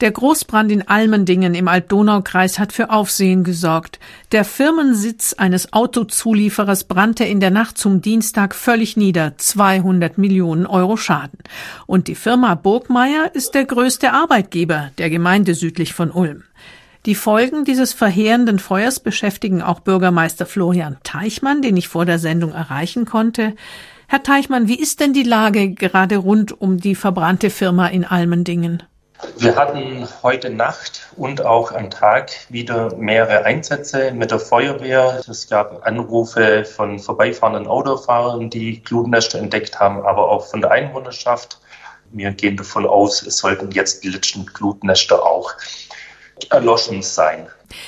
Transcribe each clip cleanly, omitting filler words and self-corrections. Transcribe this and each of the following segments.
Der Großbrand in Almendingen im Alt-Donau-Kreis hat für Aufsehen gesorgt. Der Firmensitz eines Autozulieferers brannte in der Nacht zum Dienstag völlig nieder. 200 Millionen Euro Schaden. Und die Firma Burgmeier ist der größte Arbeitgeber der Gemeinde südlich von Ulm. Die Folgen dieses verheerenden Feuers beschäftigen auch Bürgermeister Florian Teichmann, den ich vor der Sendung erreichen konnte. Herr Teichmann, wie ist denn die Lage gerade rund um die verbrannte Firma in Almendingen? Wir hatten heute Nacht und auch am Tag wieder mehrere Einsätze mit der Feuerwehr. Es gab Anrufe von vorbeifahrenden Autofahrern, die Glutnester entdeckt haben, aber auch von der Einwohnerschaft. Wir gehen davon aus, es sollten jetzt die letzten Glutnester auch erloschen sein.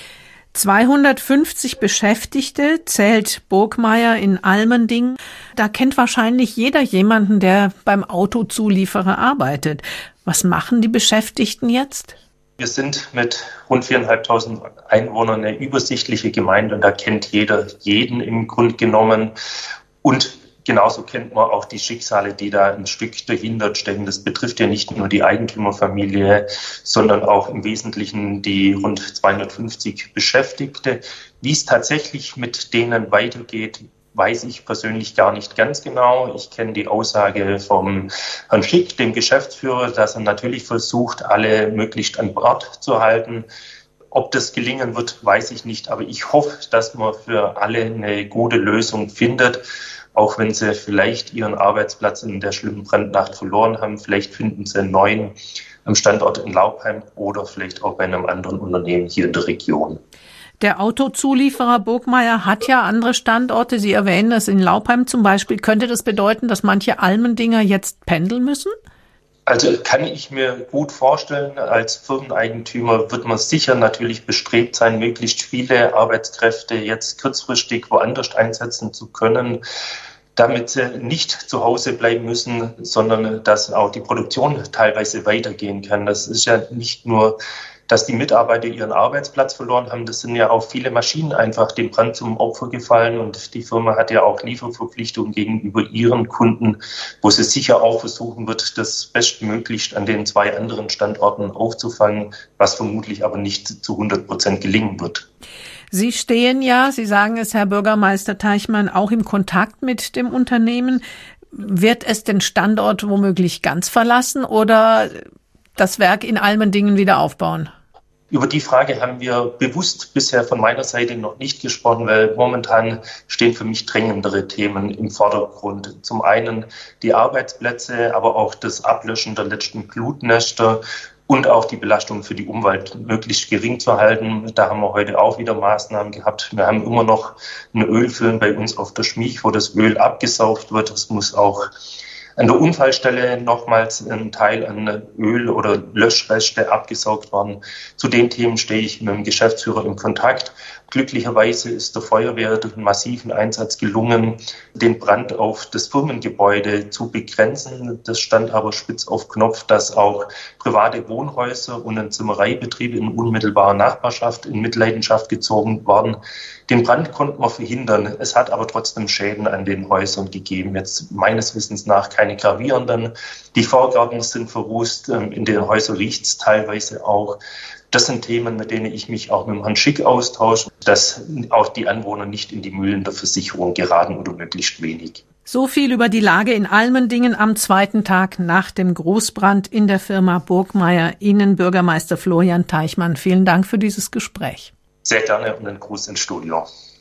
250 Beschäftigte zählt Burgmeier in Almendingen. Da kennt wahrscheinlich jeder jemanden, der beim Autozulieferer arbeitet. Was machen die Beschäftigten jetzt? Wir sind mit rund 4.500 Einwohnern eine übersichtliche Gemeinde und da kennt jeder jeden im Grunde genommen. Und genauso kennt man auch die Schicksale, die da ein Stück dahinter stecken. Das betrifft ja nicht nur die Eigentümerfamilie, sondern auch im Wesentlichen die rund 250 Beschäftigte. Wie es tatsächlich mit denen weitergeht, weiß ich persönlich gar nicht ganz genau. Ich kenne die Aussage vom Herrn Schick, dem Geschäftsführer, dass er natürlich versucht, alle möglichst an Bord zu halten. Ob das gelingen wird, weiß ich nicht. Aber ich hoffe, dass man für alle eine gute Lösung findet. Auch wenn sie vielleicht ihren Arbeitsplatz in der schlimmen Brandnacht verloren haben. Vielleicht finden sie einen neuen am Standort in Laupheim oder vielleicht auch bei einem anderen Unternehmen hier in der Region. Der Autozulieferer Burgmeier hat ja andere Standorte. Sie erwähnen das in Laupheim zum Beispiel. Könnte das bedeuten, dass manche Almendinger jetzt pendeln müssen? Also kann ich mir gut vorstellen, als Firmeneigentümer wird man sicher natürlich bestrebt sein, möglichst viele Arbeitskräfte jetzt kurzfristig woanders einsetzen zu können, damit sie nicht zu Hause bleiben müssen, sondern dass auch die Produktion teilweise weitergehen kann. Das ist ja nicht nur, dass die Mitarbeiter ihren Arbeitsplatz verloren haben. Das sind ja auch viele Maschinen einfach dem Brand zum Opfer gefallen. Und die Firma hat ja auch Lieferverpflichtungen gegenüber ihren Kunden, wo sie sicher auch versuchen wird, das bestmöglichst an den 2 anderen Standorten aufzufangen, was vermutlich aber nicht zu 100% gelingen wird. Sie stehen ja, Sie sagen es, Herr Bürgermeister Teichmann, auch im Kontakt mit dem Unternehmen. Wird es den Standort womöglich ganz verlassen oder das Werk in Almendingen wieder aufbauen? Über die Frage haben wir bewusst bisher von meiner Seite noch nicht gesprochen, weil momentan stehen für mich drängendere Themen im Vordergrund. Zum einen die Arbeitsplätze, aber auch das Ablöschen der letzten Glutnester und auch die Belastung für die Umwelt möglichst gering zu halten. Da haben wir heute auch wieder Maßnahmen gehabt. Wir haben immer noch einen Ölfilm bei uns auf der Schmiech, wo das Öl abgesaugt wird. Es muss auch an der Unfallstelle nochmals ein Teil an Öl oder Löschreste abgesaugt worden. Zu den Themen stehe ich mit dem Geschäftsführer in Kontakt. Glücklicherweise ist der Feuerwehr durch einen massiven Einsatz gelungen, den Brand auf das Firmengebäude zu begrenzen. Das stand aber spitz auf Knopf, dass auch private Wohnhäuser und ein Zimmereibetrieb in unmittelbarer Nachbarschaft in Mitleidenschaft gezogen waren. Den Brand konnten wir verhindern. Es hat aber trotzdem Schäden an den Häusern gegeben. Jetzt meines Wissens nach keine gravierenden. Die Vorgärten sind verrußt. In den Häusern riecht es teilweise auch. Das sind Themen, mit denen ich mich auch mit dem Herrn Schick austausche, dass auch die Anwohner nicht in die Mühlen der Versicherung geraten oder möglichst wenig. So viel über die Lage in Almendingen am 2. Tag nach dem Großbrand in der Firma Burgmeier. Ihnen, Bürgermeister Florian Teichmann, vielen Dank für dieses Gespräch. Sehr gerne und einen Gruß ins Studio.